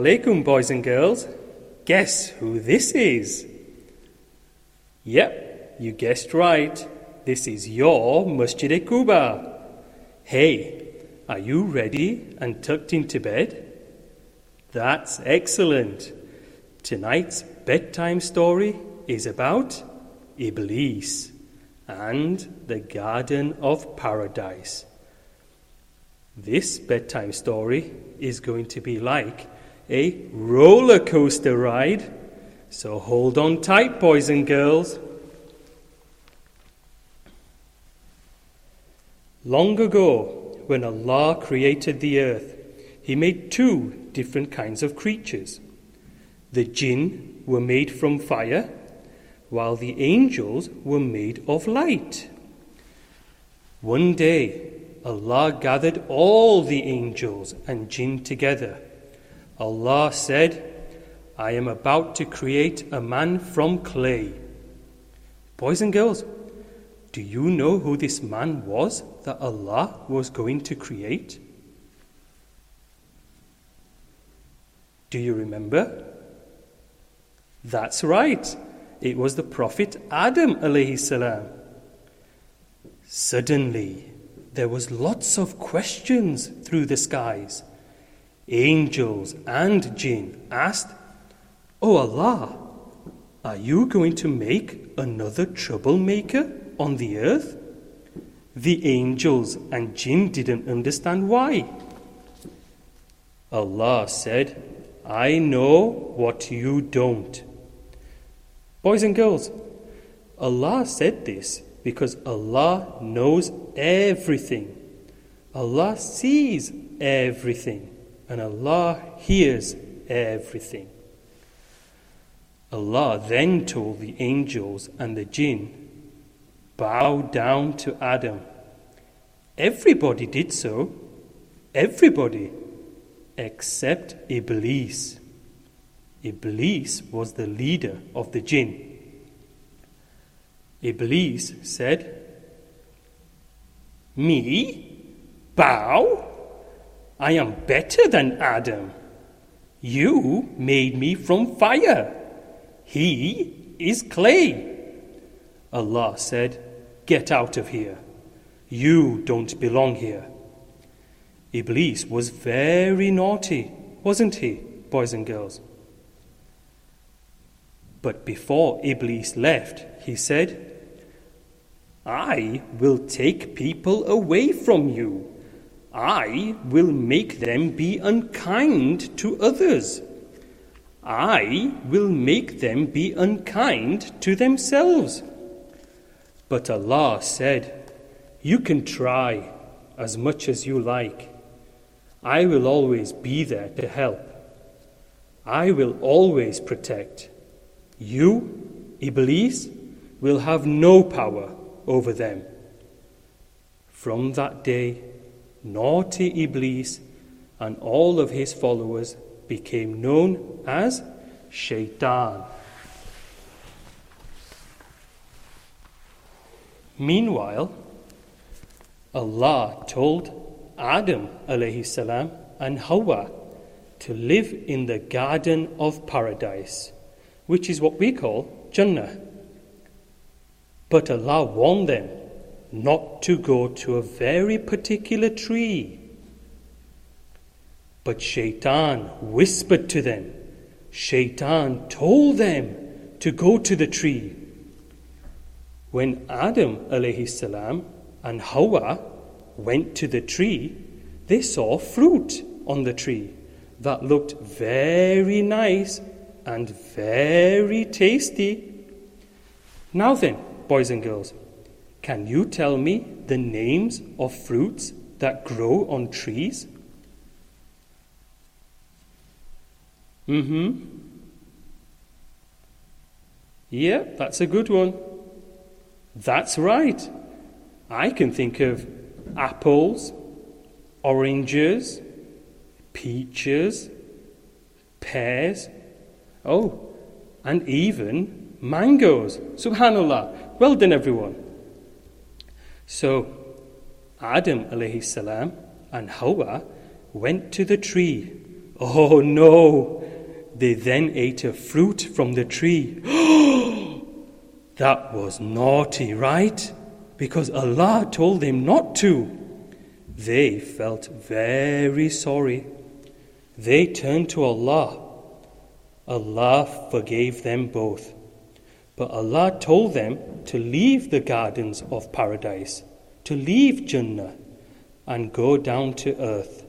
Alaikum, boys and girls. Guess who this is? Yep, you guessed right. This is your Masjid-e-Quba. Hey, are you ready and tucked into bed? That's excellent. Tonight's bedtime story is about Iblis and the Garden of Paradise. This bedtime story is going to be like a roller coaster ride, so hold on tight, boys and girls. Long ago, when Allah created the earth, He made two different kinds of creatures. The jinn were made from fire, while the angels were made of light. One day, Allah gathered all the angels and jinn together. Allah said, I am about to create a man from clay. Boys and girls, do you know who this man was that Allah was going to create? Do you remember? That's right. It was the Prophet Adam alayhi salam. Suddenly, there was lots of questions through the skies. Angels and jinn asked, "Oh Allah, are you going to make another troublemaker on the earth?" The angels and jinn didn't understand why. Allah said, I know what you don't. Boys and girls, Allah said this because Allah knows everything. Allah sees everything. And Allah hears everything. Allah then told the angels and the jinn, bow down to Adam. Everybody did so. Everybody. Except Iblis. Iblis was the leader of the jinn. Iblis said, Me? Bow? I am better than Adam. You made me from fire. He is clay. Allah said, Get out of here. You don't belong here. Iblis was very naughty, wasn't he, boys and girls? But before Iblis left, he said, I will take people away from you. I will make them be unkind to others. I will make them be unkind to themselves. But Allah said, You can try as much as you like. I will always be there to help. I will always protect. You, Iblis, will have no power over them. From that day, naughty Iblis and all of his followers became known as Shaitan. Meanwhile, Allah told Adam alayhi salam and Hawa to live in the Garden of Paradise, which is what we call Jannah. But Allah warned them not to go to a very particular tree. But Shaitan whispered to them. Shaitan told them to go to the tree. When Adam alayhi salam and Hawa went to the tree, they saw fruit on the tree that looked very nice and very tasty. Now then, boys and girls, can you tell me the names of fruits that grow on trees? Yeah, that's a good one. That's right. I can think of apples, oranges, peaches, pears, and even mangoes. Subhanallah. Well done, everyone. So, Adam alayhi salam and Hawa went to the tree Oh no! They then ate a fruit from the tree. That was naughty, right? Because Allah told them not to. They felt very sorry. They turned to Allah. Allah forgave them both. But Allah told them to leave the gardens of paradise, to leave Jannah, and go down to earth.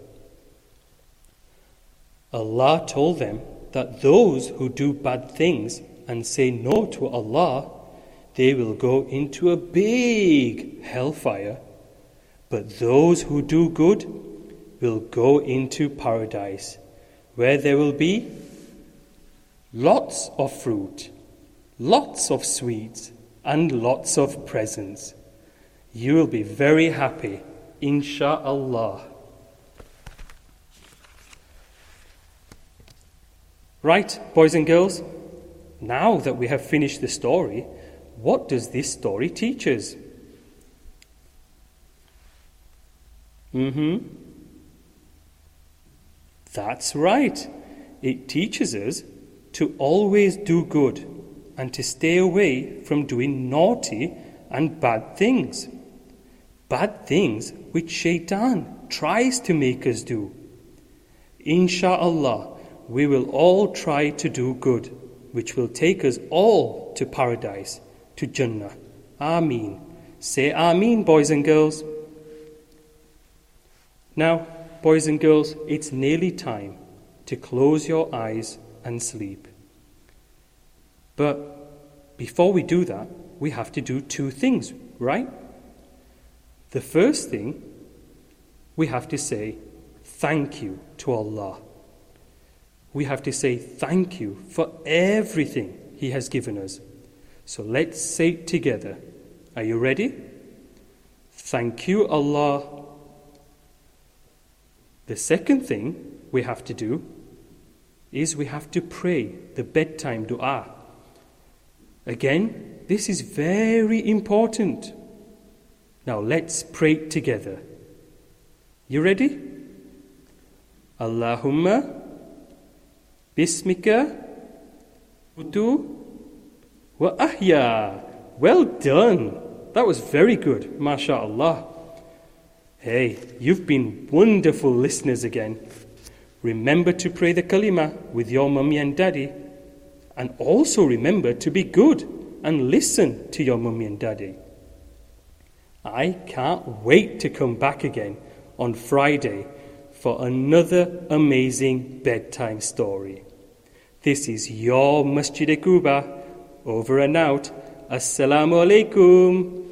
Allah told them that those who do bad things and say no to Allah, they will go into a big hellfire. But those who do good will go into paradise, where there will be lots of fruit, lots of sweets, and lots of presents. You will be very happy, insha'Allah. Right, boys and girls, now that we have finished the story, what does this story teach us? That's right. It teaches us to always do good and to stay away from doing naughty and bad things. Bad things which Shaitan tries to make us do. Insha'Allah, we will all try to do good, which will take us all to paradise, to Jannah. Ameen. Say Ameen, boys and girls. Now, boys and girls, it's nearly time to close your eyes and sleep. But before we do that, we have to do two things, right? The first thing, we have to say thank you to Allah. We have to say thank you for everything He has given us. So let's say it together. Are you ready? Thank you, Allah. The second thing we have to do is we have to pray the bedtime dua. Again, this is very important. Now let's pray together. You ready? Allahumma Bismika Utu wa Ahya. Well done. That was very good, MashaAllah. Hey, you've been wonderful listeners again. Remember to pray the kalima with your mummy and daddy. And also remember to be good and listen to your mummy and daddy. I can't wait to come back again on Friday for another amazing bedtime story. This is your Masjid-e-Quba, over and out. Assalamu alaikum.